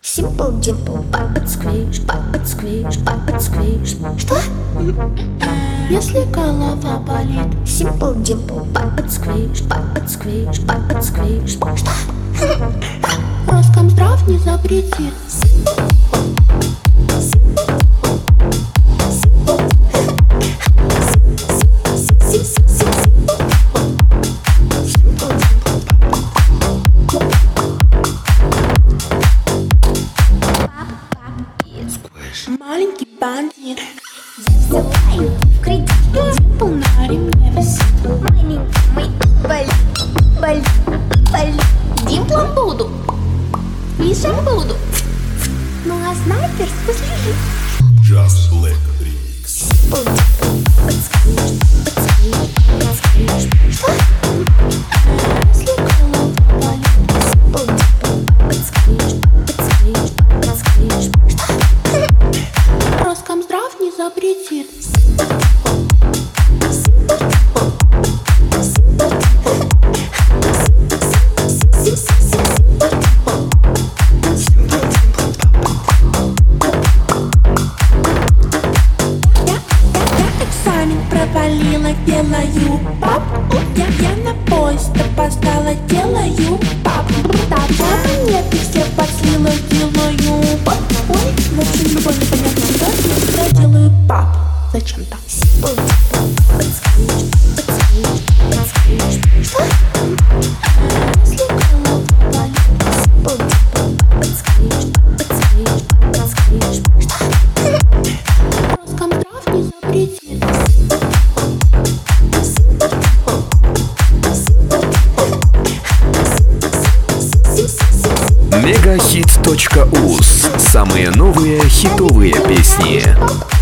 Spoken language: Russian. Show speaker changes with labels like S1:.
S1: Simple Dimple, Puppet Squish, Puppet Squish, Puppet Squish. Что?
S2: Если голова болит.
S1: Simple Dimple, Puppet Squish, Puppet Squish, Puppet Squish. Что?
S2: Роскомздрав не запретит. Маленький бандит
S1: Взяла в кредит,
S2: Димпл на ремне висит.
S1: болит. Димплом буду, Мишем буду.
S2: Ну а снайпер послежит.
S3: Just Black Remix.
S1: Simple Dimple, Puppet Squish, Puppet Squish, Puppet Squish. Что?
S2: Если голова болит.
S1: Simple Dimple, Puppet Squish, Puppet Squish, Puppet Squish. Что?
S2: Роскомздрав не запретит. Экзамен провалила, делаю пап. Я на поезд опоздала, делаю пап. Даже нет, и все подслила, делаю пап. Ой, в общем, любой непонятной ситуации я делаю пап. Зачем-то.
S1: Simple Dimple, Puppet Squish, Puppet Squish, Puppet Squish. Что?
S2: Если голова болит.
S1: Simple Dimple, Puppet Squish, Puppet Squish, Puppet Squish. Что?
S2: Роскомздрав не запретит.
S4: Megahit.uz. Самые новые хитовые песни.